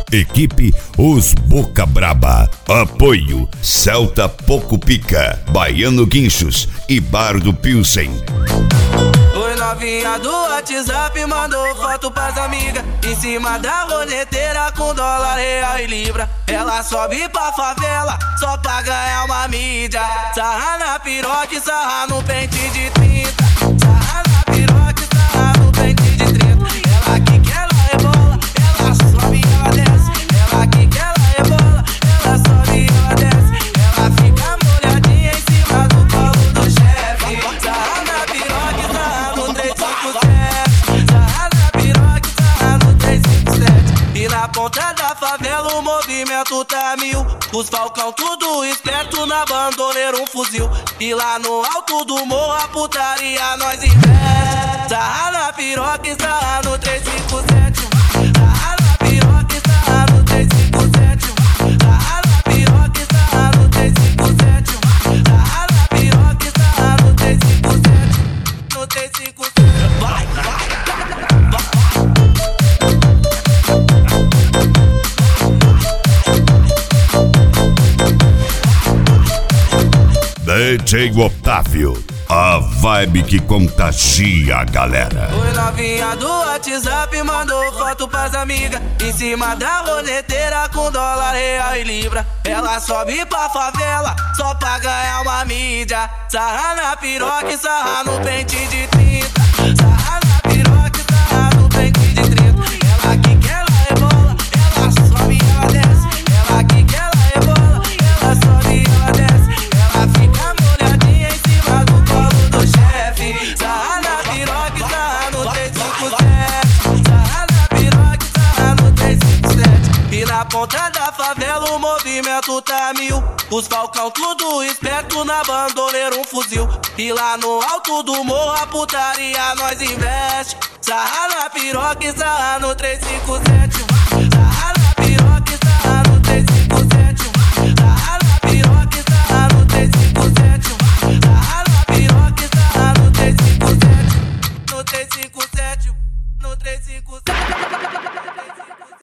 Equipe Os Boca Braba. Apoio Celta Poco Pica, Baiano Guinchos e Bar do Pilsen. Oi, novinha do WhatsApp mandou foto pras amigas em cima da roleteira com dólar, real e libra. Ela sobe pra favela só pra ganhar uma mídia. Sarra na piroca e sarra no pente de 30. Sarra na piroca e sarra no pente de 30. Ela aqui que ela rebola, ela sobe e ela desce. Ela aqui que ela rebola, ela sobe e ela desce. Ela fica molhadinha em cima do colo do chefe. Sarra na piroca e sarra no 357. Sarra na piroca e sarra no 357. E na ponta da favela o movimento tá mil. Os falcão tudo esperto, na bandoleira um fuzil. E lá no alto do morro a putaria nós investe. Sarra na piroca e sarra no 357. Sarra na piroca e sarra no 357. Sarra na piroca e sarra no 357. Sarra na piroca e sarra no 357. No 357. Vai, vai, vai. DJ Otávio, a vibe que contagia a galera. Oi, novinha do WhatsApp mandou foto pras amigas em cima da roleteira com dólar, real e libra. Ela sobe pra favela só pra ganhar uma mídia. Sarra na piroca e sarra no pente de 30. Sarra na piroca e sarra no pente de 30. Ela aqui que ela rebola, ela sobe e ela desce. Ela aqui que ela rebola, ela sobe e ela desce. Ela fica molhadinha em cima do colo do chefe. Sarra na piroca e sarra no 357. Sarra na piroca e sarra no 357. E na ponta da favela o movimento tá mil. Os falcão tudo esperto, na bandoleira um fuzil. E lá no alto do morro a putaria nós investe. Sarra na piroca e sarra no 357.